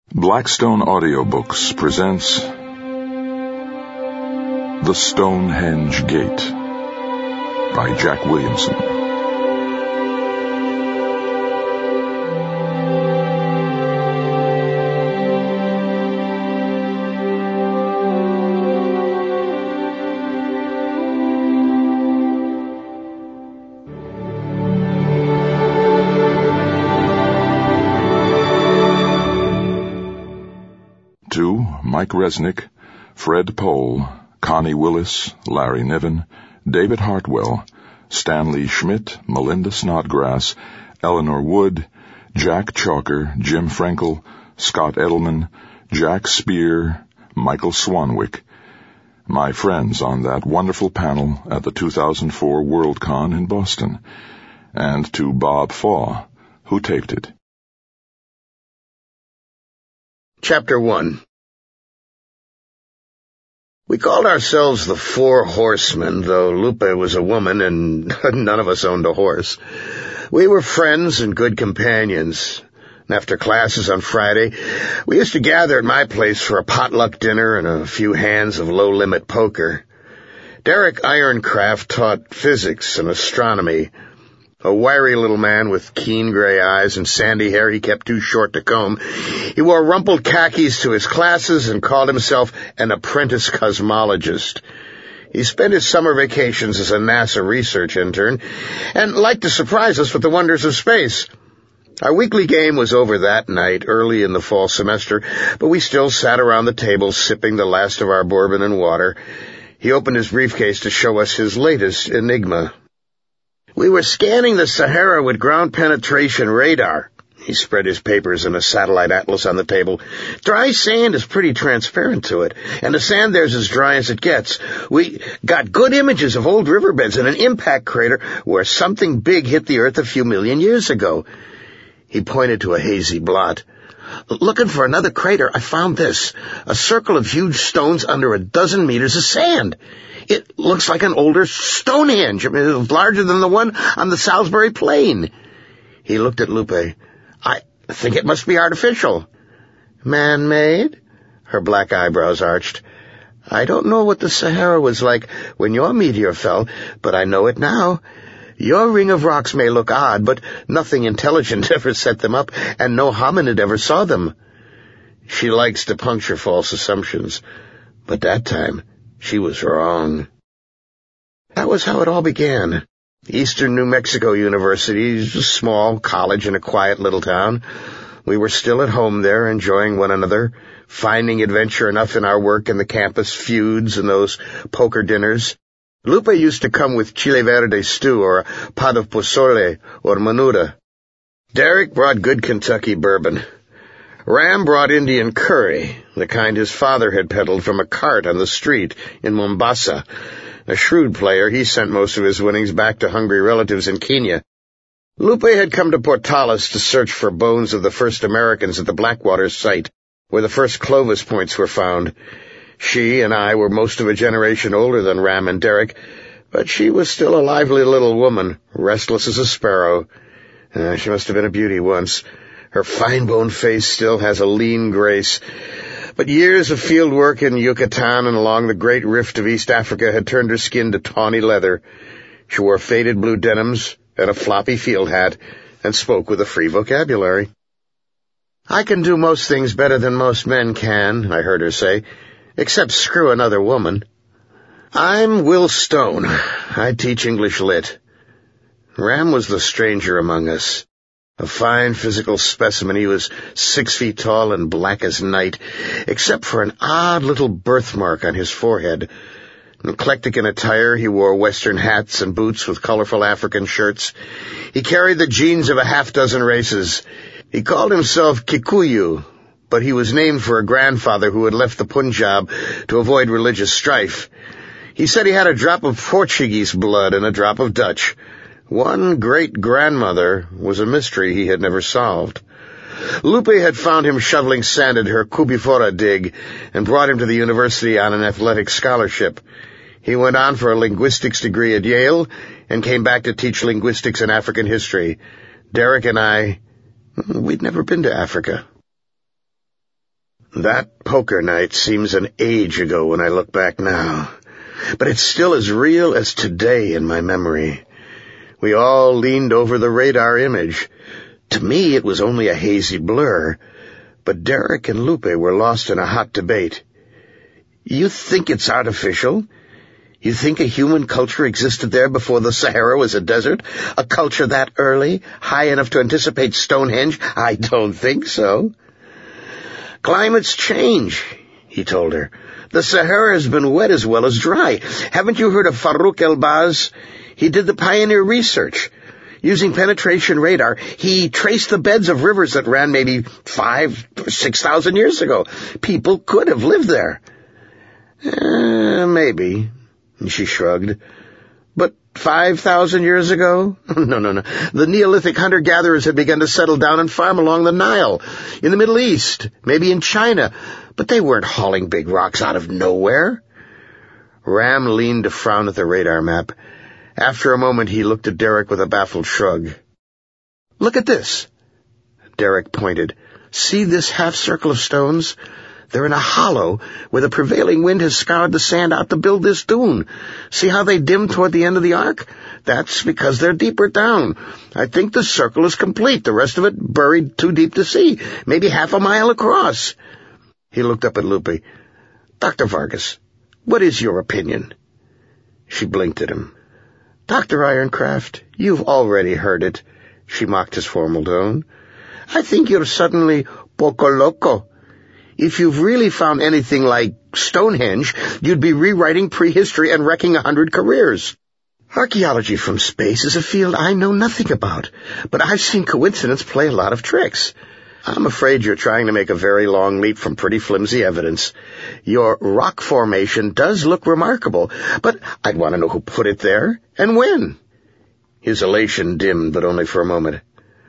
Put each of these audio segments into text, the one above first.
Blackstone Audiobooks presents The Stonehenge Gate by Jack Williamson. To Mike Resnick, Fred Pohl, Connie Willis, Larry Niven, David Hartwell, Stanley Schmidt, Melinda Snodgrass, Eleanor Wood, Jack Chalker, Jim Frankel, Scott Edelman, Jack Spear, Michael Swanwick, my friends on that wonderful panel at the 2004 Worldcon in Boston, and to Bob Faw, who taped it. Chapter 1. We called ourselves the Four Horsemen, though Lupe was a woman and none of us owned a horse. We were friends and good companions. And after classes on Friday, we used to gather at my place for a potluck dinner and a few hands of low-limit poker. Derek Ironcraft taught physics and astronomy. A wiry little man with keen gray eyes and sandy hair he kept too short to comb. He wore rumpled khakis to his classes and called himself an apprentice cosmologist. He spent his summer vacations as a NASA research intern and liked to surprise us with the wonders of space. Our weekly game was over that night, early in the fall semester, but we still sat around the table sipping the last of our bourbon and water. He opened his briefcase to show us his latest enigma. We were scanning the Sahara with ground penetration radar. He spread his papers in a satellite atlas on the table. Dry sand is pretty transparent to it, and the sand there's as dry as it gets. We got good images of old riverbeds and an impact crater where something big hit the Earth a few million years ago. He pointed to a hazy blot. Looking for another crater, I found this, a circle of huge stones under 12 meters of sand. It looks like an older Stonehenge, larger than the one on the Salisbury Plain. He looked at Lupe. I think it must be artificial. Man-made? Her black eyebrows arched. I don't know what the Sahara was like when your meteor fell, but I know it now. Your ring of rocks may look odd, but nothing intelligent ever set them up, and no hominid ever saw them. She likes to puncture false assumptions, but that time she was wrong. That was how it all began. Eastern New Mexico University is a small college in a quiet little town. We were still at home there, enjoying one another, finding adventure enough in our work and the campus feuds and those poker dinners. Lupe used to come with chile verde stew or a pot of pozole or menuda. Derek brought good Kentucky bourbon. Ram brought Indian curry, the kind his father had peddled from a cart on the street in Mombasa. A shrewd player, he sent most of his winnings back to hungry relatives in Kenya. Lupe had come to Portales to search for bones of the first Americans at the Blackwater site, where the first Clovis points were found. She and I were most of a generation older than Ram and Derek, but she was still a lively little woman, restless as a sparrow. She must have been a beauty once. Her fine-boned face still has a lean grace, but years of field work in Yucatan and along the Great Rift of East Africa had turned her skin to tawny leather. She wore faded blue denims and a floppy field hat, and spoke with a free vocabulary. I can do most things better than most men can, I heard her say, except screw another woman. I'm Will Stone. I teach English Lit. Ram was the stranger among us. A fine physical specimen, he was 6 feet tall and black as night, except for an odd little birthmark on his forehead. Eclectic in attire, he wore Western hats and boots with colorful African shirts. He carried the genes of a half-dozen races. He called himself Kikuyu, but he was named for a grandfather who had left the Punjab to avoid religious strife. He said he had a drop of Portuguese blood and a drop of Dutch. One great-grandmother was a mystery he had never solved. Lupe had found him shoveling sand at her Cubifora dig and brought him to the university on an athletic scholarship. He went on for a linguistics degree at Yale and came back to teach linguistics and African history. Derek and I, we'd never been to Africa. That poker night seems an age ago when I look back now, but it's still as real as today in my memory. We all leaned over the radar image. To me, it was only a hazy blur, but Derek and Lupe were lost in a hot debate. You think it's artificial? You think a human culture existed there before the Sahara was a desert? A culture that early, high enough to anticipate Stonehenge? I don't think so. Climates change, he told her. The Sahara has been wet as well as dry. Haven't you heard of Farouk El-Baz? He did the pioneer research. Using penetration radar, he traced the beds of rivers that ran maybe 5,000 or 6,000 years ago. People could have lived there. Maybe, she shrugged. But 5,000 years ago? No. The Neolithic hunter-gatherers had begun to settle down and farm along the Nile, in the Middle East, maybe in China, but they weren't hauling big rocks out of nowhere. Ram leaned to frown at the radar map. After a moment, he looked at Derek with a baffled shrug. Look at this. Derek pointed. See this half-circle of stones? They're in a hollow where the prevailing wind has scoured the sand out to build this dune. See how they dim toward the end of the arc? That's because they're deeper down. I think the circle is complete, the rest of it buried too deep to see, maybe half a mile across. He looked up at Lupe. Dr. Vargas, what is your opinion? She blinked at him. Dr. Ironcraft, you've already heard it. She mocked his formal tone. I think you're suddenly poco loco. If you've really found anything like Stonehenge, you'd be rewriting prehistory and wrecking 100 careers. Archaeology from space is a field I know nothing about, but I've seen coincidence play a lot of tricks. I'm afraid you're trying to make a very long leap from pretty flimsy evidence. Your rock formation does look remarkable, but I'd want to know who put it there and when. His elation dimmed, but only for a moment.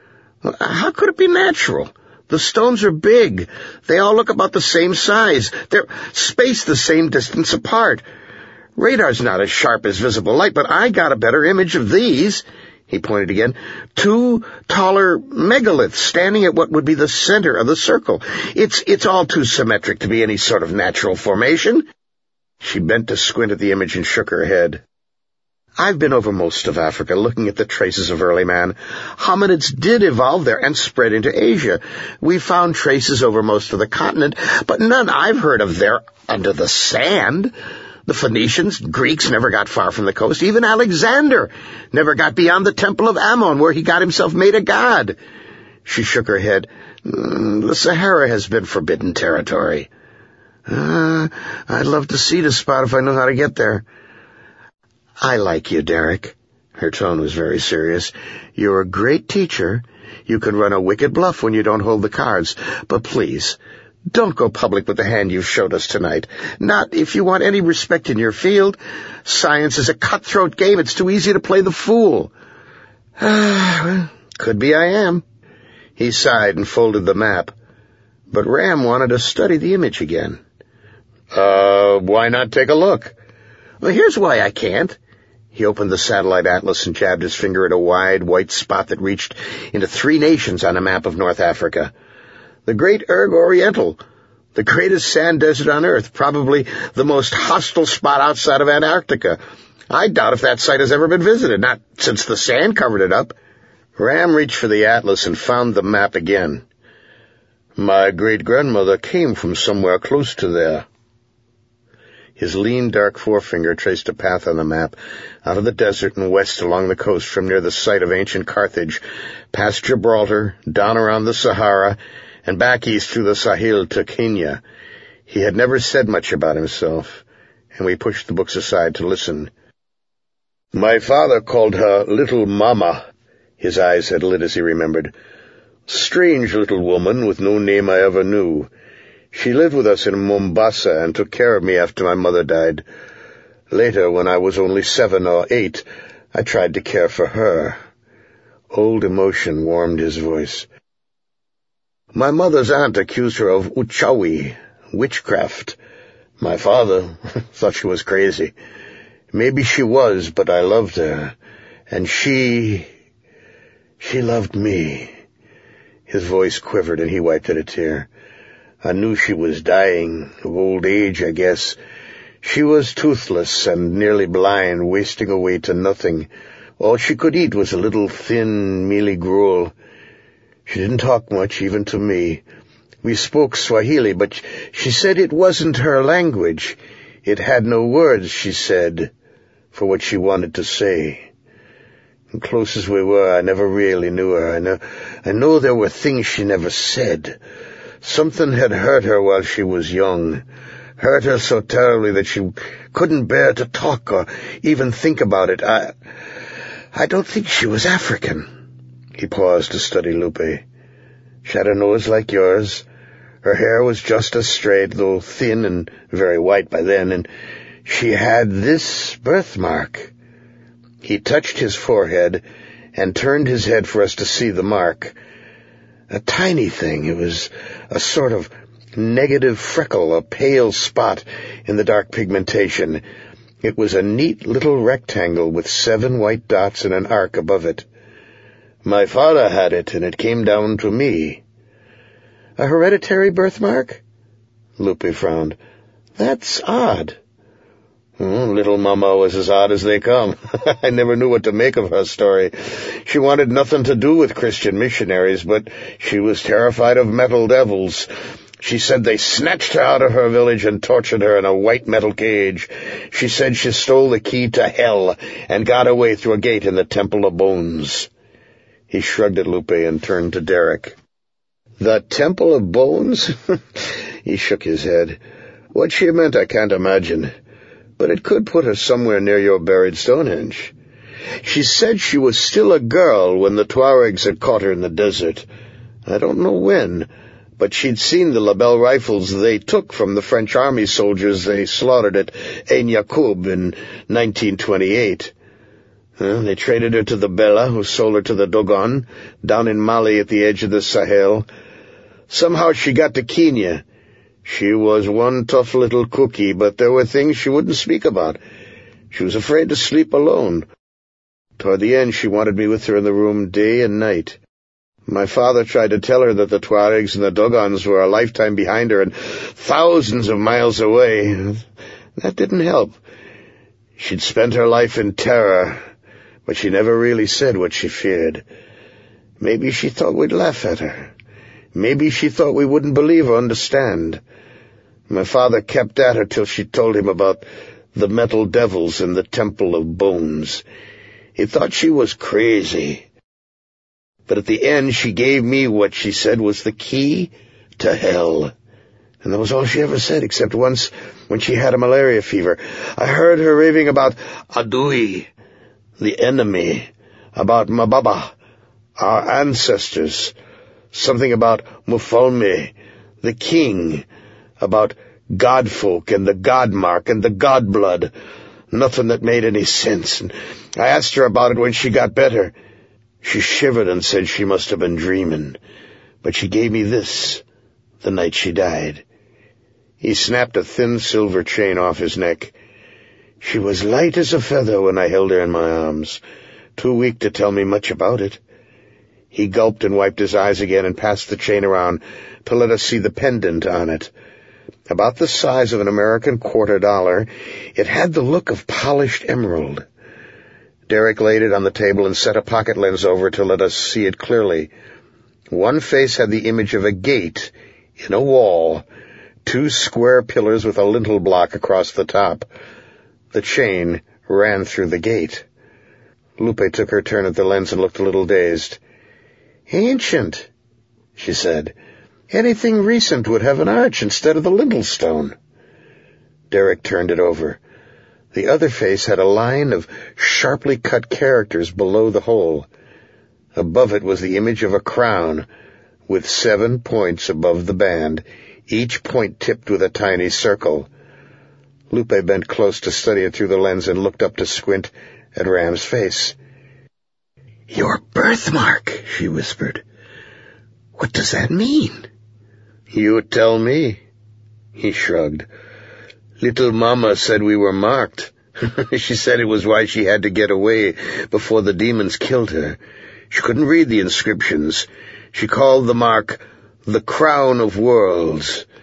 How could it be natural? The stones are big. They all look about the same size. They're spaced the same distance apart. Radar's not as sharp as visible light, but I got a better image of these. He pointed again. 2 taller megaliths standing at what would be the center of the circle. It's all too symmetric to be any sort of natural formation. She bent to squint at the image and shook her head. I've been over most of Africa looking at the traces of early man. Hominids did evolve there and spread into Asia. We found traces over most of the continent, but none I've heard of there under the sand. The Phoenicians, Greeks never got far from the coast. Even Alexander never got beyond the Temple of Ammon, where he got himself made a god. She shook her head. The Sahara has been forbidden territory. I'd love to see the spot if I knew how to get there. I like you, Derek. Her tone was very serious. You're a great teacher. You can run a wicked bluff when you don't hold the cards. But please, don't go public with the hand you've showed us tonight. Not if you want any respect in your field. Science is a cutthroat game. It's too easy to play the fool. Could be I am. He sighed and folded the map. But Ram wanted to study the image again. Why not take a look? Well, here's why I can't. He opened the satellite atlas and jabbed his finger at a wide white spot that reached into 3 nations on a map of North Africa. The Great Erg Oriental, the greatest sand desert on Earth, probably the most hostile spot outside of Antarctica. I doubt if that site has ever been visited, not since the sand covered it up. Ram reached for the atlas and found the map again. My great-grandmother came from somewhere close to there. His lean, dark forefinger traced a path on the map, out of the desert and west along the coast from near the site of ancient Carthage, past Gibraltar, down around the Sahara, and back east through the Sahel to Kenya. He had never said much about himself, and we pushed the books aside to listen. My father called her Little Mama. His eyes had lit as he remembered. Strange little woman with no name I ever knew. She lived with us in Mombasa and took care of me after my mother died. Later, when I was only 7 or 8, I tried to care for her. Old emotion warmed his voice. My mother's aunt accused her of uchawi, witchcraft. My father thought she was crazy. Maybe she was, but I loved her. And she loved me. His voice quivered and he wiped at a tear. I knew she was dying, of old age, I guess. She was toothless and nearly blind, wasting away to nothing. All she could eat was a little thin, mealy gruel. She didn't talk much, even to me. We spoke Swahili, but she said it wasn't her language. It had no words, she said, for what she wanted to say. And close as we were, I never really knew her. I know there were things she never said. Something had hurt her while she was young. Hurt her so terribly that she couldn't bear to talk or even think about it. I don't think she was African. He paused to study Lupe. She had a nose like yours. Her hair was just as straight, though thin and very white by then, and she had this birthmark. He touched his forehead and turned his head for us to see the mark. A tiny thing. It was a sort of negative freckle, a pale spot in the dark pigmentation. It was a neat little rectangle with 7 white dots and an arc above it. My father had it, and it came down to me. A hereditary birthmark? Lupe frowned. That's odd. Little Mama was as odd as they come. I never knew what to make of her story. She wanted nothing to do with Christian missionaries, but she was terrified of metal devils. She said they snatched her out of her village and tortured her in a white metal cage. She said she stole the key to hell and got away through a gate in the Temple of Bones. He shrugged at Lupe and turned to Derek. The Temple of Bones? He shook his head. What she meant I can't imagine, but it could put her somewhere near your buried Stonehenge. She said she was still a girl when the Tuaregs had caught her in the desert. I don't know when, but she'd seen the Lebel rifles they took from the French army soldiers they slaughtered at Ain Yacoub in 1928. They traded her to the Bella, who sold her to the Dogon, down in Mali at the edge of the Sahel. Somehow she got to Kenya. She was one tough little cookie, but there were things she wouldn't speak about. She was afraid to sleep alone. Toward the end, she wanted me with her in the room day and night. My father tried to tell her that the Tuaregs and the Dogons were a lifetime behind her and thousands of miles away. That didn't help. She'd spent her life in terror, but she never really said what she feared. Maybe she thought we'd laugh at her. Maybe she thought we wouldn't believe or understand. My father kept at her till she told him about the metal devils in the Temple of Bones. He thought she was crazy. But at the end, she gave me what she said was the key to hell. And that was all she ever said, except once when she had a malaria fever. I heard her raving about Adui, the enemy, about Mababa, our ancestors, something about Mufalme, the king, about Godfolk and the Godmark and the Godblood. Nothing that made any sense. And I asked her about it when she got better. She shivered and said she must have been dreaming. But she gave me this the night she died. He snapped a thin silver chain off his neck. She was light as a feather when I held her in my arms, too weak to tell me much about it. He gulped and wiped his eyes again and passed the chain around to let us see the pendant on it. About the size of an American $quarter, it had the look of polished emerald. Derek laid it on the table and set a pocket lens over it to let us see it clearly. One face had the image of a gate in a wall, 2 square pillars with a lintel block across the top. The chain ran through the gate. Lupe took her turn at the lens and looked a little dazed. Ancient, she said. Anything recent would have an arch instead of the lintel stone. Derek turned it over. The other face had a line of sharply cut characters below the hole. Above it was the image of a crown, with 7 points above the band, each point tipped with a tiny circle. Lupe bent close to study it through the lens and looked up to squint at Ram's face. Your birthmark, she whispered. What does that mean? You tell me. He shrugged. Little Mama said we were marked. She said it was why she had to get away before the demons killed her. She couldn't read the inscriptions. She called the mark the Crown of Worlds.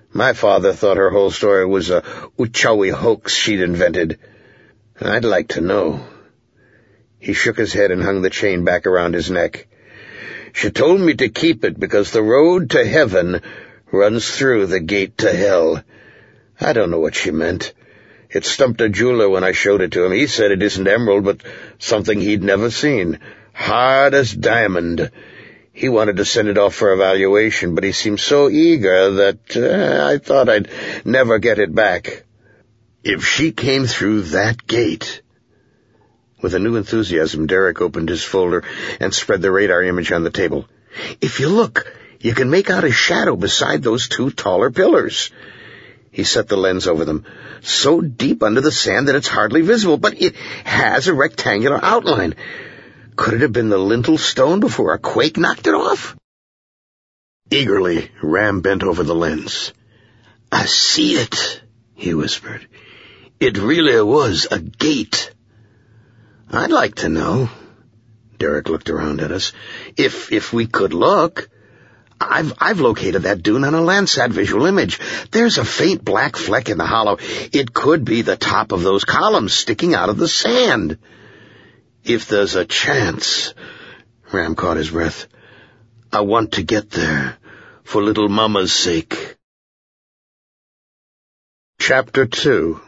My father thought her whole story was a Uchawi hoax she'd invented. I'd like to know. He shook his head and hung the chain back around his neck. She told me to keep it because the road to heaven runs through the gate to hell. I don't know what she meant. It stumped a jeweler when I showed it to him. He said it isn't emerald, but something he'd never seen. Hard as diamond. He wanted to send it off for evaluation, but he seemed so eager that I thought I'd never get it back. If she came through that gate... With a new enthusiasm, Derek opened his folder and spread the radar image on the table. If you look, you can make out a shadow beside those two taller pillars. He set the lens over them, so deep under the sand that it's hardly visible, but it has a rectangular outline. Could it have been the lintel stone before a quake knocked it off? Eagerly, Ram bent over the lens. I see it, he whispered. It really was a gate. I'd like to know. Derek looked around at us. If we could look. I've located that dune on a Landsat visual image. There's a faint black fleck in the hollow. It could be the top of those columns sticking out of the sand. If there's a chance, Ram caught his breath. I want to get there, for little Mama's sake. Chapter 2.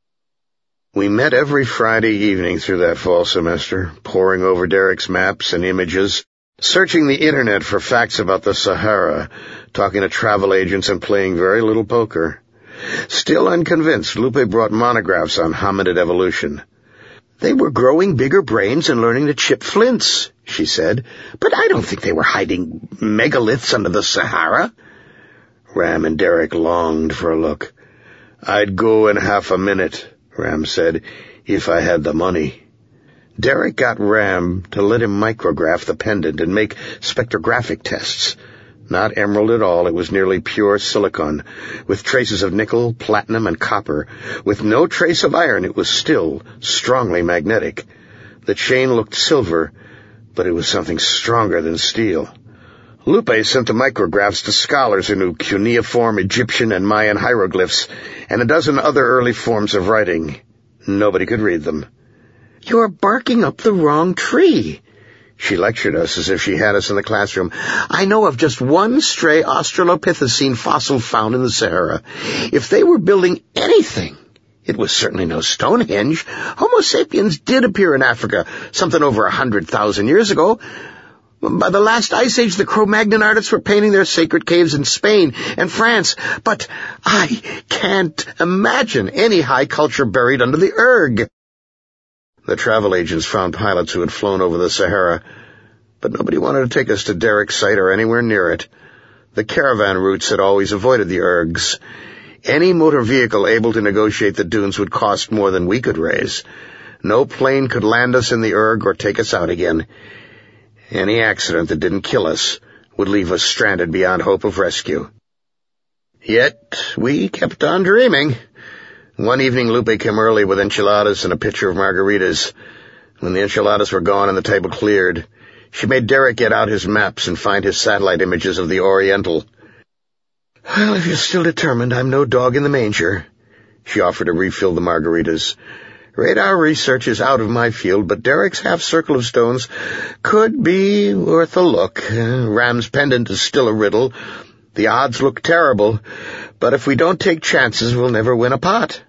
We met every Friday evening through that fall semester, poring over Derek's maps and images, searching the internet for facts about the Sahara, talking to travel agents and playing very little poker. Still unconvinced, Lupe brought monographs on hominid evolution. They were growing bigger brains and learning to chip flints, she said, but I don't think they were hiding megaliths under the Sahara. Ram and Derek longed for a look. I'd go in half a minute, Ram said, if I had the money. Derek got Ram to let him micrograph the pendant and make spectrographic tests. Not emerald at all, it was nearly pure silicon, with traces of nickel, platinum, and copper. With no trace of iron, it was still strongly magnetic. The chain looked silver, but it was something stronger than steel. Lupe sent the micrographs to scholars who knew cuneiform, Egyptian, and Mayan hieroglyphs, and a dozen other early forms of writing. Nobody could read them. You're barking up the wrong tree. She lectured us as if she had us in the classroom. I know of just one stray Australopithecine fossil found in the Sahara. If they were building anything, it was certainly no Stonehenge. Homo sapiens did appear in Africa, something over 100,000 years ago. By the last ice age, the Cro-Magnon artists were painting their sacred caves in Spain and France, but I can't imagine any high culture buried under the erg. The travel agents found pilots who had flown over the Sahara, but nobody wanted to take us to Derek's site or anywhere near it. The caravan routes had always avoided the ergs. Any motor vehicle able to negotiate the dunes would cost more than we could raise. No plane could land us in the erg or take us out again. Any accident that didn't kill us would leave us stranded beyond hope of rescue. Yet we kept on dreaming. One evening Lupe came early with enchiladas and a pitcher of margaritas. When the enchiladas were gone and the table cleared, she made Derek get out his maps and find his satellite images of the Oriental. Well, if you're still determined, I'm no dog in the manger. She offered to refill the margaritas. Radar research is out of my field, but Derek's half-circle of stones could be worth a look. Ram's pendant is still a riddle. The odds look terrible, but if we don't take chances, we'll never win a pot.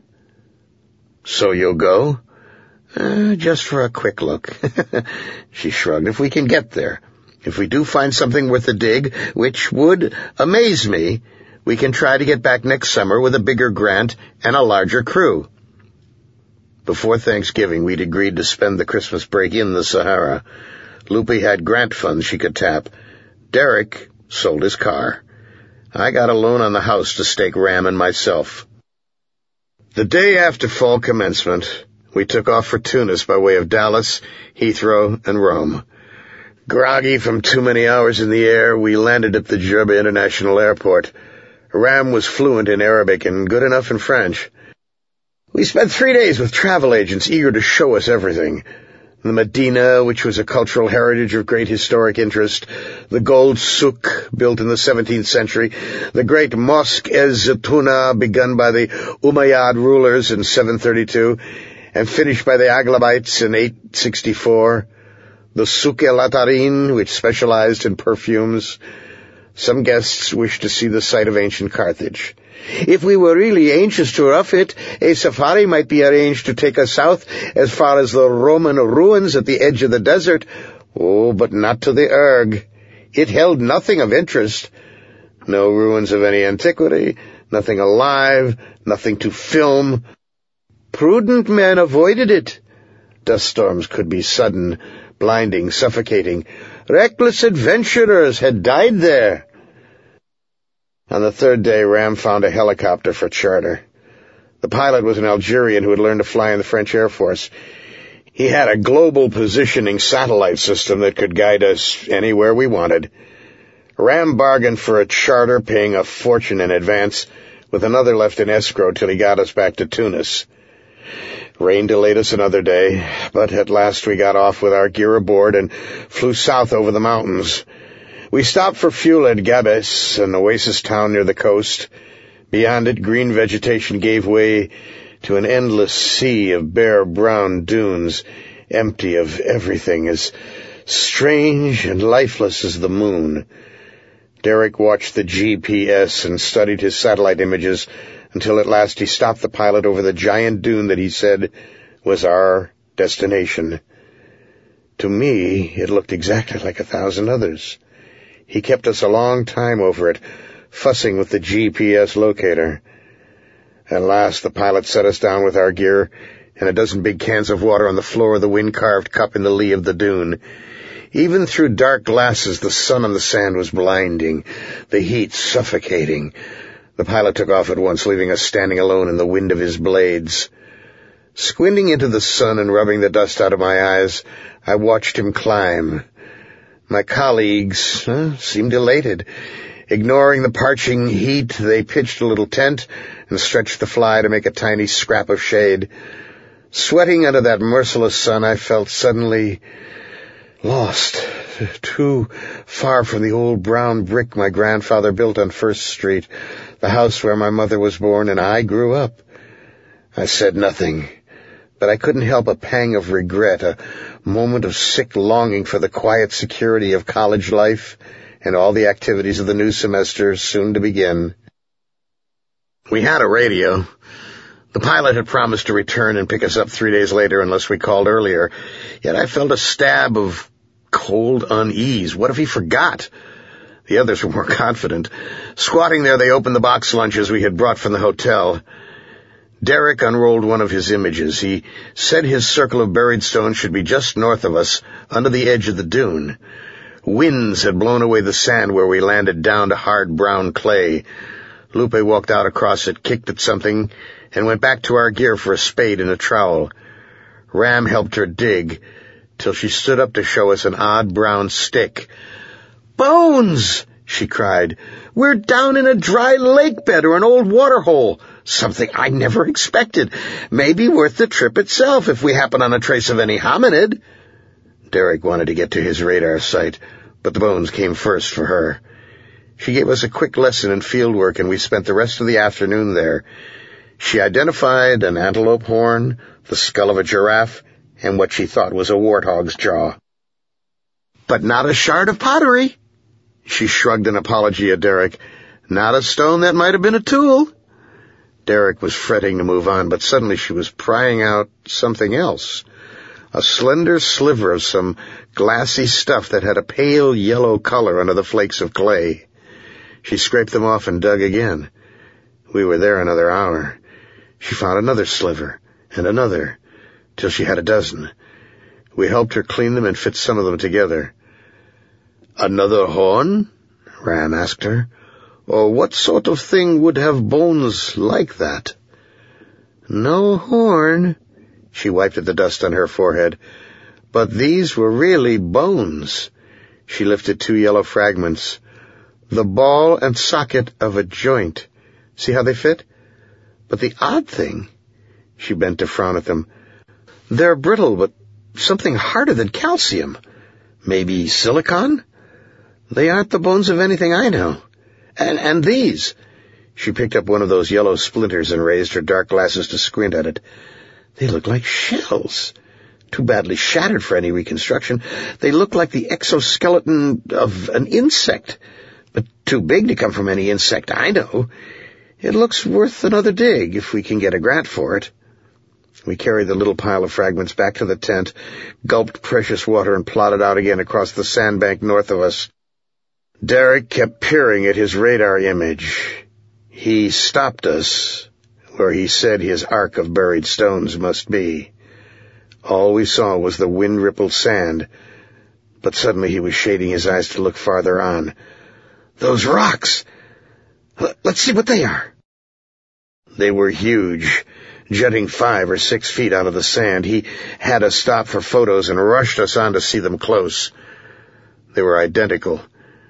So you'll go? Just for a quick look. She shrugged. If we can get there. If we do find something worth a dig, which would amaze me, we can try to get back next summer with a bigger grant and a larger crew. Before Thanksgiving, we'd agreed to spend the Christmas break in the Sahara. Lupe had grant funds she could tap. Derek sold his car. I got a loan on the house to stake Ram and myself. The day after fall commencement, we took off for Tunis by way of Dallas, Heathrow, and Rome. Groggy from too many hours in the air, we landed at the Jerba International Airport. Ram was fluent in Arabic and good enough in French. We spent 3 days with travel agents eager to show us everything. the Medina, which was a cultural heritage of great historic interest, the gold souk, built in the 17th century, the great Mosque-ez-Zitouna, begun by the Umayyad rulers in 732, and finished by the Aghlabites in 864, the Souk el-Atarin, which specialized in perfumes. Some guests wished to see the site of ancient Carthage. If we were really anxious to rough it, a safari might be arranged to take us south as far as the Roman ruins at the edge of the desert. Oh, but not to the Erg. It held nothing of interest. No ruins of any antiquity, nothing alive, nothing to film. Prudent men avoided it. Dust storms could be sudden, blinding, suffocating. Reckless adventurers had died there. On the third day, Ram found a helicopter for charter. The pilot was an Algerian who had learned to fly in the French Air Force. He had a global positioning satellite system that could guide us anywhere we wanted. Ram bargained for a charter, paying a fortune in advance, with another left in escrow till he got us back to Tunis. Rain delayed us another day, but at last we got off with our gear aboard and flew south over the mountains. We stopped for fuel at Gabes, an oasis town near the coast. Beyond it, green vegetation gave way to an endless sea of bare brown dunes, empty of everything, as strange and lifeless as the moon. Derek watched the GPS and studied his satellite images until at last he stopped the pilot over the giant dune that he said was our destination. To me, it looked exactly like 1,000 others. He kept us a long time over it, fussing with the GPS locator. At last, the pilot set us down with our gear and a dozen big cans of water on the floor of the wind-carved cup in the lee of the dune. Even through dark glasses, the sun on the sand was blinding, the heat suffocating. The pilot took off at once, leaving us standing alone in the wind of his blades. Squinting into the sun and rubbing the dust out of my eyes, I watched him climb. My colleagues seemed elated. Ignoring the parching heat, they pitched a little tent and stretched the fly to make a tiny scrap of shade. Sweating under that merciless sun, I felt suddenly lost, too far from the old brown brick my grandfather built on First Street, the house where my mother was born and I grew up. I said nothing, but I couldn't help a pang of regret, a moment of sick longing for the quiet security of college life and all the activities of the new semester soon to begin. We had a radio. The pilot had promised to return and pick us up 3 days later unless we called earlier, yet I felt a stab of cold unease. What if he forgot? The others were more confident. Squatting there, they opened the box lunches we had brought from the hotel. Derek unrolled one of his images. He said his circle of buried stones should be just north of us, under the edge of the dune. Winds had blown away the sand where we landed down to hard brown clay. Lupe walked out across it, kicked at something, and went back to our gear for a spade and a trowel. Ram helped her dig, till she stood up to show us an odd brown stick. "Bones!" she cried. "We're down in a dry lake bed or an old water hole. Something I never expected. Maybe worth the trip itself if we happen on a trace of any hominid." Derek wanted to get to his radar site, but the bones came first for her. She gave us a quick lesson in field work, and we spent the rest of the afternoon there. She identified an antelope horn, the skull of a giraffe, and what she thought was a warthog's jaw. "But not a shard of pottery." She shrugged an apology at Derek. "Not a stone that might have been a tool." Derek was fretting to move on, but suddenly she was prying out something else. A slender sliver of some glassy stuff that had a pale yellow color under the flakes of clay. She scraped them off and dug again. We were there another hour. She found another sliver, and another, till she had a dozen. We helped her clean them and fit some of them together. "Another horn?" Ram asked her. "Or what sort of thing would have bones like that?" "No horn." She wiped at the dust on her forehead. "But these were really bones." She lifted 2 yellow fragments. "The ball and socket of a joint. See how they fit? But the odd thing," she bent to frown at them, "they're brittle, but something harder than calcium. Maybe silicon? They aren't the bones of anything I know. And these. She picked up one of those yellow splinters and raised her dark glasses to squint at it. They look like shells. Too badly shattered for any reconstruction. They look like the exoskeleton of an insect, but too big to come from any insect I know. It looks worth another dig if we can get a grant for it. We carried the little pile of fragments back to the tent, gulped precious water, and plodded out again across the sandbank north of us. Derek kept peering at his radar image. He stopped us where he said his arc of buried stones must be. All we saw was the wind-rippled sand, but suddenly he was shading his eyes to look farther on. Those rocks! Let's see what they are. They were huge, jutting 5 or 6 feet out of the sand. He had us stop for photos and rushed us on to see them close. They were identical.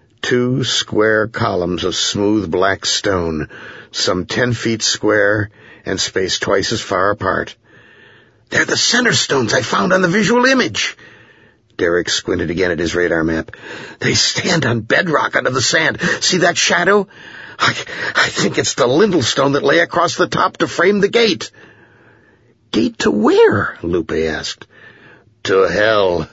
2 square columns of smooth black stone, some 10 feet square and spaced twice as far apart. They're the center stones I found on the visual image. Derek squinted again at his radar map. They stand on bedrock under the sand. See that shadow? I think it's the lintel stone that lay across the top to frame the gate. Gate to where? Lupe asked. To hell,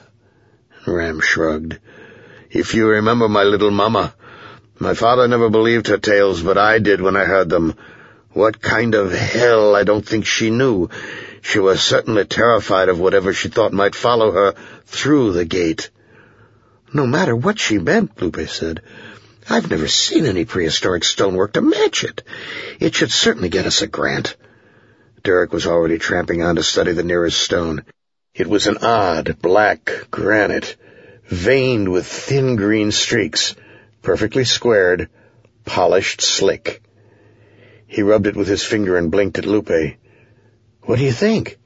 Ram shrugged. If you remember my little mama, my father never believed her tales, but I did when I heard them. What kind of hell, I don't think she knew. She was certainly terrified of whatever she thought might follow her through the gate. No matter what she meant, Lupe said, I've never seen any prehistoric stonework to match it. It should certainly get us a grant. Derek was already tramping on to study the nearest stone. It was an odd black granite, veined with thin green streaks, perfectly squared, polished slick. He rubbed it with his finger and blinked at Lupe. What do you think?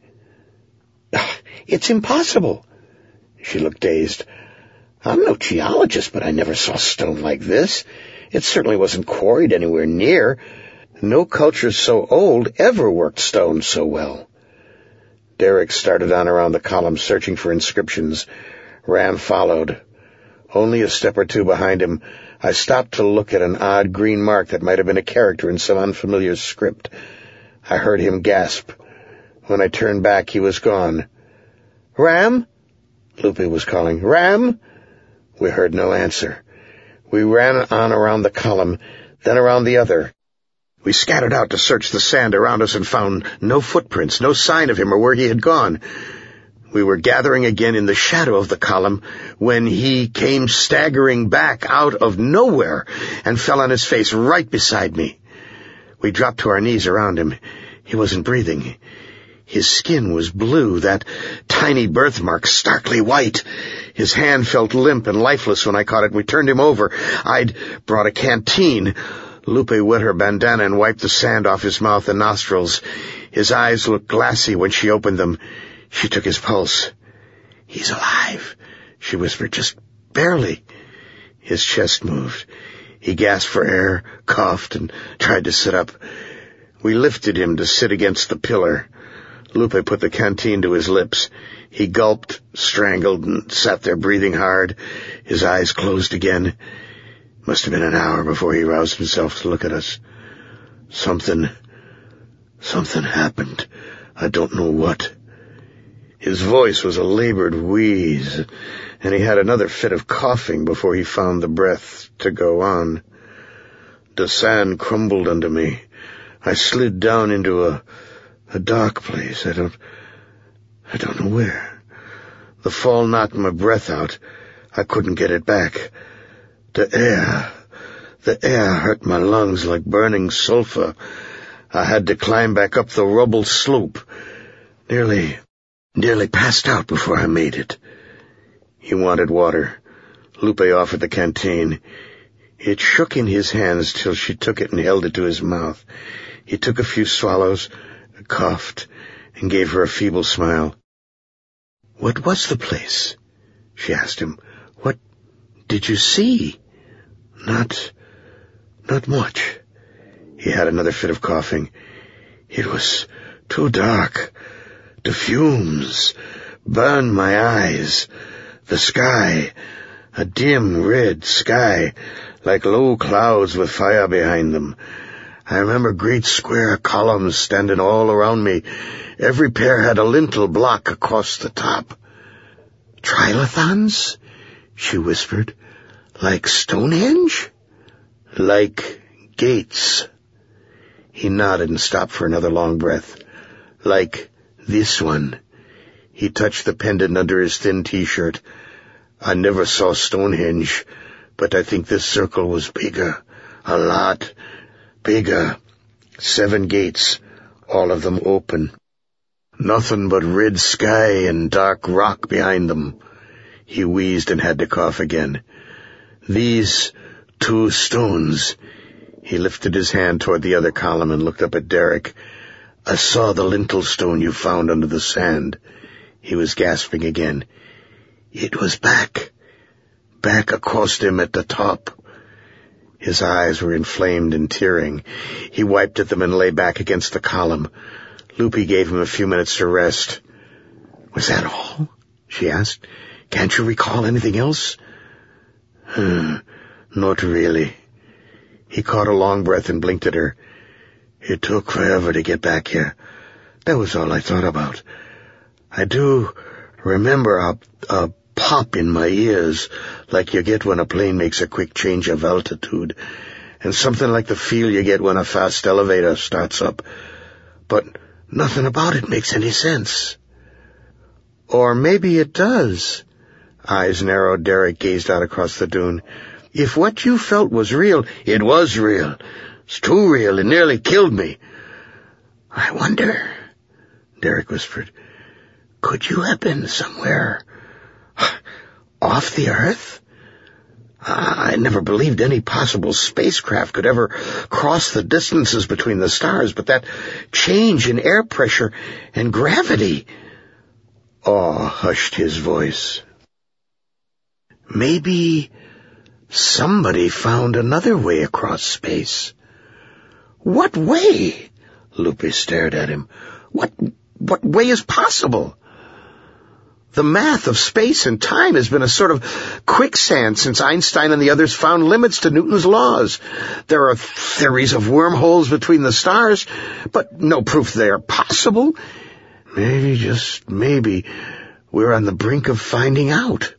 It's impossible. She looked dazed. I'm no geologist, but I never saw stone like this. It certainly wasn't quarried anywhere near. No culture so old ever worked stone so well. Derek started on around the column, searching for inscriptions. Ram followed. Only a step or two behind him, I stopped to look at an odd green mark that might have been a character in some unfamiliar script. I heard him gasp. When I turned back, he was gone. Ram? Lupe was calling. Ram? We heard no answer. We ran on around the column, then around the other. We scattered out to search the sand around us and found no footprints, no sign of him or where he had gone. We were gathering again in the shadow of the column when he came staggering back out of nowhere and fell on his face right beside me. We dropped to our knees around him. He wasn't breathing. His skin was blue, that tiny birthmark starkly white. His hand felt limp and lifeless when I caught it. We turned him over. I'd brought a canteen. Lupe wet her bandana and wiped the sand off his mouth and nostrils. His eyes looked glassy when she opened them. She took his pulse. He's alive, she whispered, just barely. His chest moved. He gasped for air, coughed, and tried to sit up. We lifted him to sit against the pillar. Lupe put the canteen to his lips. He gulped, strangled, and sat there breathing hard. His eyes closed again. Must have been an hour before he roused himself to look at us. Something happened. I don't know what. His voice was a labored wheeze, and he had another fit of coughing before he found the breath to go on. The sand crumbled under me. I slid down into a dark place. I don't know where. The fall knocked my breath out. I couldn't get it back. The air hurt my lungs like burning sulfur. I had to climb back up the rubble slope. Nearly passed out before I made it. He wanted water. Lupe offered the canteen. It shook in his hands till she took it and held it to his mouth. He took a few swallows, coughed, and gave her a feeble smile. What was the place? She asked him. What did you see? Not much. He had another fit of coughing. It was too dark. The fumes burned my eyes. The sky, a dim red sky, like low clouds with fire behind them. I remember great square columns standing all around me. Every pair had a lintel block across the top. Trilithons? She whispered. Like Stonehenge? Like gates. He nodded and stopped for another long breath. Like this one. He touched the pendant under his thin T-shirt. I never saw Stonehenge, but I think this circle was bigger. A lot bigger. 7 gates, all of them open. Nothing but red sky and dark rock behind them. He wheezed and had to cough again. These 2 stones. He lifted his hand toward the other column and looked up at Derek. I saw the lintel stone you found under the sand. He was gasping again. It was back across him at the top. His eyes were inflamed and tearing. He wiped at them and lay back against the column. Lupe gave him a few minutes to rest. Was that all? She asked. Can't you recall anything else? Not really. He caught a long breath and blinked at her. It took forever to get back here. That was all I thought about. I do remember a pop in my ears, like you get when a plane makes a quick change of altitude, and something like the feel you get when a fast elevator starts up. But nothing about it makes any sense. Or maybe it does. Eyes narrowed, Derek gazed out across the dune. If what you felt was real, it was real. It's too real. It nearly killed me. I wonder, Derek whispered, could you have been somewhere off the Earth? I never believed any possible spacecraft could ever cross the distances between the stars, but that change in air pressure and gravity... Awe hushed his voice. Maybe somebody found another way across space. What way? Lupe stared at him. What way is possible? The math of space and time has been a sort of quicksand since Einstein and the others found limits to Newton's laws. There are theories of wormholes between the stars, but no proof they are possible. Maybe, just maybe, we're on the brink of finding out.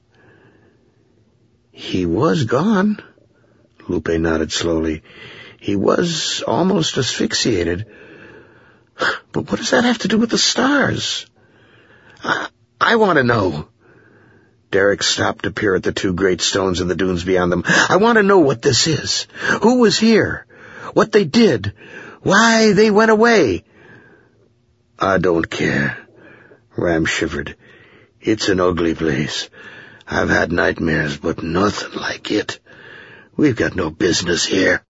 He was gone. Lupe nodded slowly. He was almost asphyxiated. But what does that have to do with the stars? I want to know. Derek stopped to peer at the 2 great stones in the dunes beyond them. I want to know what this is. Who was here? What they did? Why they went away? I don't care. Ram shivered. It's an ugly place. I've had nightmares, but nothing like it. We've got no business here.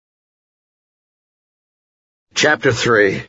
Chapter 3.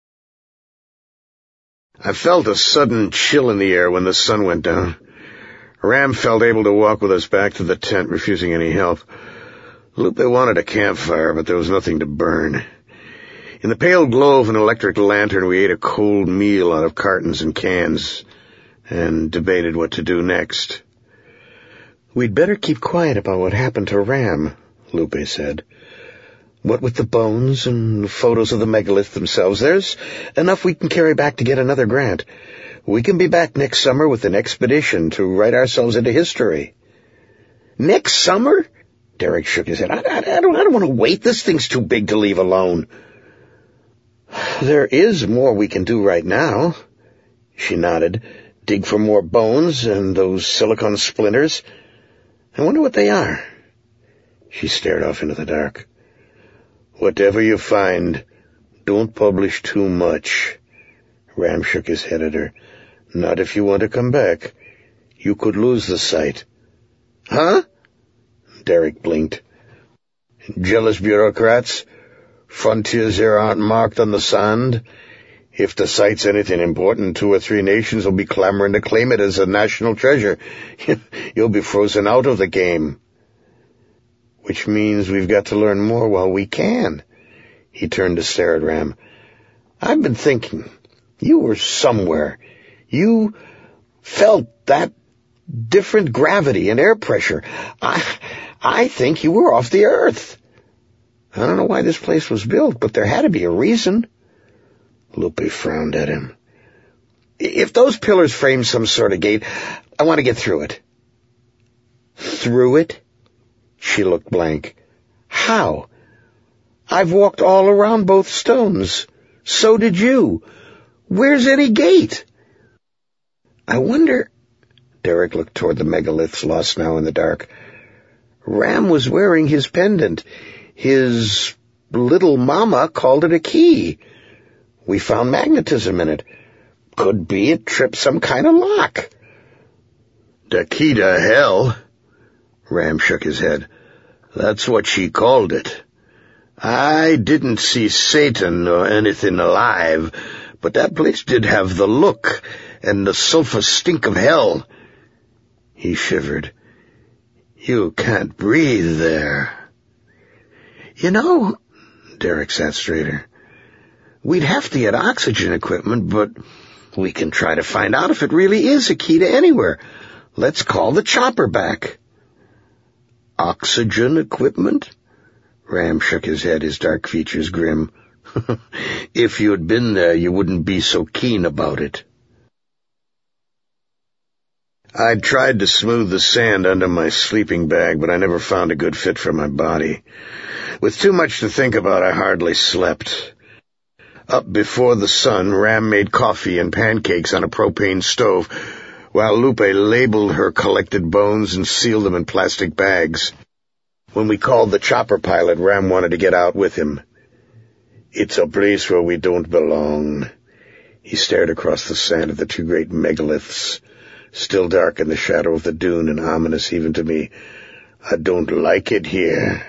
I felt a sudden chill in the air when the sun went down. Ram felt able to walk with us back to the tent, refusing any help. Lupe wanted a campfire, but there was nothing to burn. In the pale glow of an electric lantern, we ate a cold meal out of cartons and cans, and debated what to do next. We'd better keep quiet about what happened to Ram, Lupe said. What with the bones and photos of the megalith themselves, there's enough we can carry back to get another grant. We can be back next summer with an expedition to write ourselves into history. Next summer? Derek shook his head. I don't want to wait. This thing's too big to leave alone. There is more we can do right now. She nodded. Dig for more bones and those silicon splinters. I wonder what they are. She stared off into the dark. Whatever you find, don't publish too much. Ram shook his head at her. Not if you want to come back. You could lose the site. Huh? Derek blinked. Jealous bureaucrats? Frontiers here aren't marked on the sand. If the site's anything important, 2 or 3 nations will be clamoring to claim it as a national treasure. You'll be frozen out of the game. Which means we've got to learn more while we can. He turned to stare at Ram. I've been thinking. You were somewhere. You felt that different gravity and air pressure. I think you were off the Earth. I don't know why this place was built, but there had to be a reason. Lupe frowned at him. If those pillars frame some sort of gate, I want to get through it. Through it? She looked blank. How? I've walked all around both stones. So did you. Where's any gate? I wonder... Derek looked toward the megaliths, lost now in the dark. Ram was wearing his pendant. His little mama called it a key. We found magnetism in it. Could be it tripped some kind of lock. The key to hell? Ram shook his head. That's what she called it. I didn't see Satan or anything alive, but that place did have the look and the sulphur stink of hell. He shivered. You can't breathe there. You know, Derek sat straighter, we'd have to get oxygen equipment, but we can try to find out if it really is a key to anywhere. Let's call the chopper back. Oxygen equipment? Ram shook his head, his dark features grim. If you'd been there, you wouldn't be so keen about it. I'd tried to smooth the sand under my sleeping bag, but I never found a good fit for my body. With too much to think about, I hardly slept. Up before the sun, Ram made coffee and pancakes on a propane stove, while Lupe labeled her collected bones and sealed them in plastic bags. When we called the chopper pilot, Ram wanted to get out with him. It's a place where we don't belong. He stared across the sand at the two great megaliths, still dark in the shadow of the dune and ominous even to me. I don't like it here.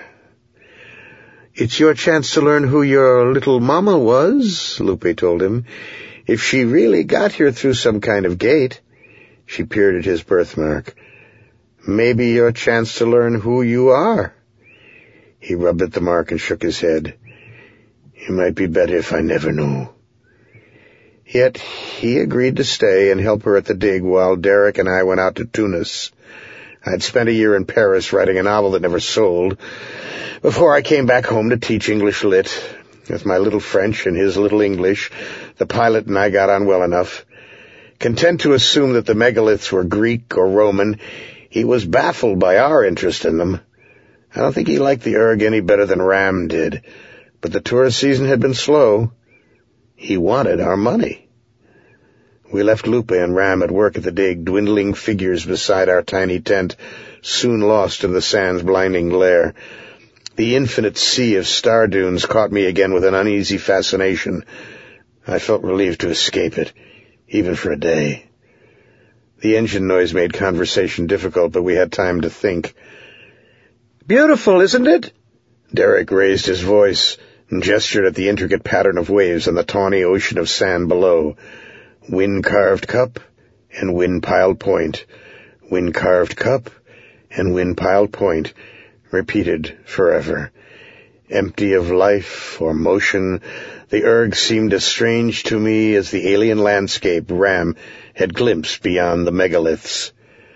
It's your chance to learn who your little mama was, Lupe told him. If she really got here through some kind of gate. She peered at his birthmark. Maybe your chance to learn who you are. He rubbed at the mark and shook his head. It might be better if I never knew. Yet he agreed to stay and help her at the dig while Derek and I went out to Tunis. I'd spent a year in Paris writing a novel that never sold, before I came back home to teach English Lit. With my little French and his little English, the pilot and I got on well enough. Content to assume that the megaliths were Greek or Roman, he was baffled by our interest in them. I don't think he liked the Erg any better than Ram did, but the tourist season had been slow. He wanted our money. We left Lupe and Ram at work at the dig, dwindling figures beside our tiny tent, soon lost in the sand's blinding glare. The infinite sea of star dunes caught me again with an uneasy fascination. I felt relieved to escape it, even for a day. The engine noise made conversation difficult, but we had time to think. Beautiful, isn't it? Derek raised his voice and gestured at the intricate pattern of waves on the tawny ocean of sand below. Wind-carved cup and wind-piled point. Wind-carved cup and wind-piled point, repeated forever. Empty of life or motion, the Erg seemed as strange to me as the alien landscape Ram had glimpsed beyond the megaliths.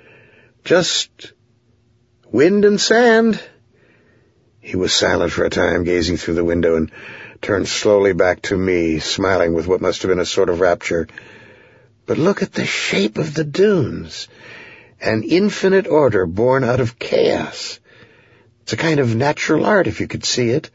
Just wind and sand. He was silent for a time, gazing through the window, and turned slowly back to me, smiling with what must have been a sort of rapture. But look at the shape of the dunes. An infinite order born out of chaos. It's a kind of natural art, if you could see it.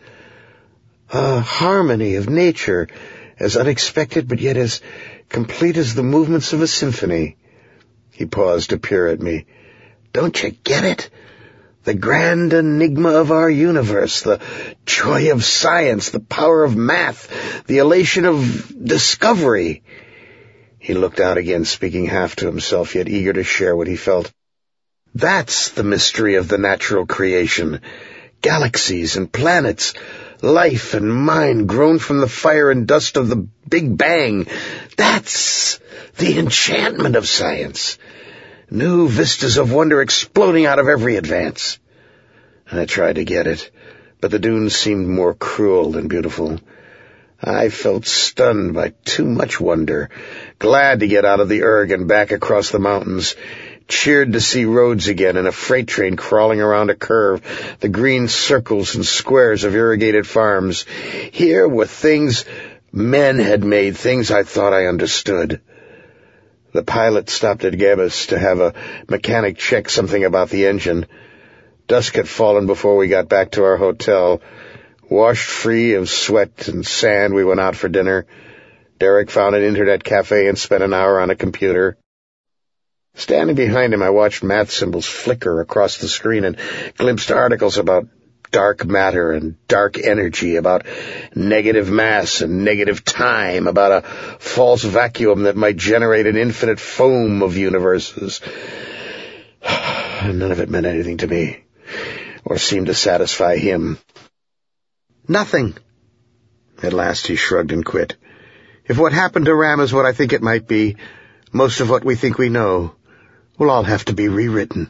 A harmony of nature, as unexpected but yet as complete as the movements of a symphony. He paused to peer at me. Don't you get it? The grand enigma of our universe, the joy of science, the power of math, the elation of discovery. He looked out again, speaking half to himself, yet eager to share what he felt. That's the mystery of the natural creation. Galaxies and planets, life and mind grown from the fire and dust of the Big Bang. That's the enchantment of science. New vistas of wonder exploding out of every advance. I tried to get it, but the dunes seemed more cruel than beautiful. I felt stunned by too much wonder, glad to get out of the erg and back across the mountains, cheered to see roads again and a freight train crawling around a curve, the green circles and squares of irrigated farms. Here were things men had made, things I thought I understood. The pilot stopped at Gebes to have a mechanic check something about the engine. Dusk had fallen before we got back to our hotel. Washed free of sweat and sand, we went out for dinner. Derek found an internet cafe and spent an hour on a computer. Standing behind him, I watched math symbols flicker across the screen and glimpsed articles about dark matter and dark energy, about negative mass and negative time, about a false vacuum that might generate an infinite foam of universes. None of it meant anything to me, or seemed to satisfy him. Nothing. At last he shrugged and quit. If what happened to Ram is what I think it might be, most of what we think we know will all have to be rewritten.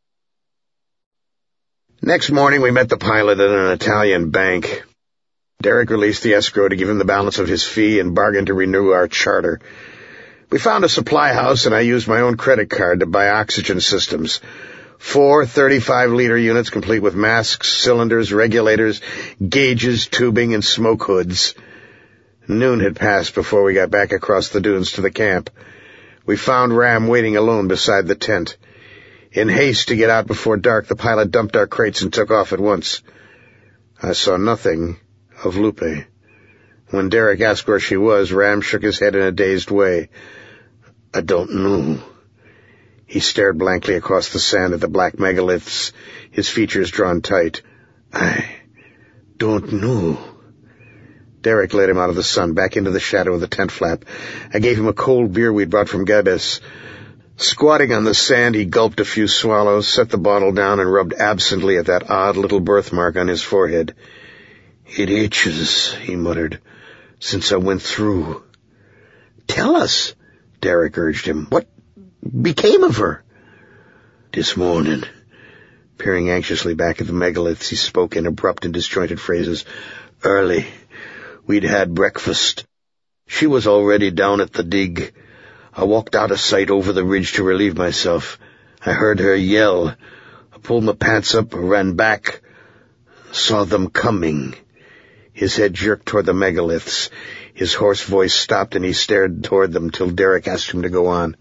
Next morning we met the pilot at an Italian bank. Derek released the escrow to give him the balance of his fee and bargained to renew our charter. We found a supply house and I used my own credit card to buy oxygen systems. 4 35-liter units complete with masks, cylinders, regulators, gauges, tubing, and smoke hoods. Noon had passed before we got back across the dunes to the camp. We found Ram waiting alone beside the tent. In haste to get out before dark, the pilot dumped our crates and took off at once. I saw nothing of Lupe. When Derek asked where she was, Ram shook his head in a dazed way. I don't know. He stared blankly across the sand at the black megaliths, his features drawn tight. I don't know. Derek led him out of the sun, back into the shadow of the tent flap. I gave him a cold beer we'd brought from Gebes. Squatting on the sand, he gulped a few swallows, set the bottle down, and rubbed absently at that odd little birthmark on his forehead. It itches, he muttered, since I went through. Tell us, Derek urged him. What became of her? This morning. Peering anxiously back at the megaliths, he spoke in abrupt and disjointed phrases. Early. We'd had breakfast. She was already down at the dig. I walked out of sight over the ridge to relieve myself. I heard her yell. I pulled my pants up, ran back, saw them coming. His head jerked toward the megaliths. His hoarse voice stopped and he stared toward them till Derek asked him to go on.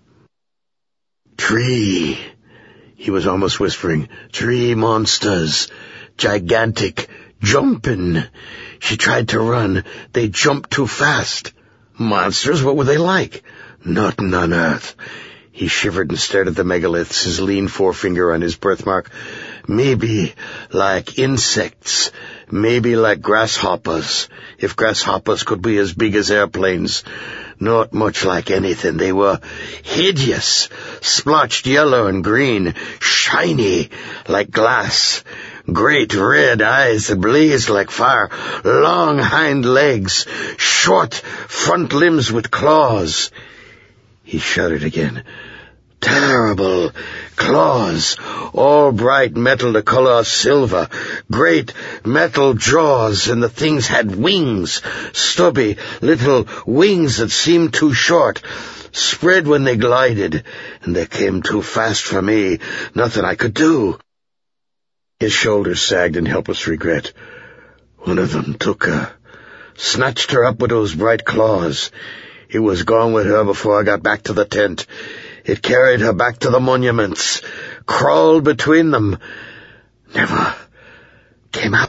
Tree, he was almost whispering. Tree monsters. Gigantic. Jumping. She tried to run. They jumped too fast. Monsters? What were they like? Nothing on earth. He shivered and stared at the megaliths, his lean forefinger on his birthmark. Maybe like insects. Maybe like grasshoppers. If grasshoppers could be as big as airplanes. Not much like anything. They were hideous, splotched yellow and green, shiny like glass. Great red eyes that blazed like fire, long hind legs, short front limbs with claws. He shuddered again. Terrible claws, all bright metal the color of silver, great metal jaws, and the things had wings, stubby little wings that seemed too short, spread when they glided, and they came too fast for me, nothing I could do. His shoulders sagged in helpless regret. One of them took her, snatched her up with those bright claws. It was gone with her before I got back to the tent. It carried her back to the monuments, crawled between them, never came out.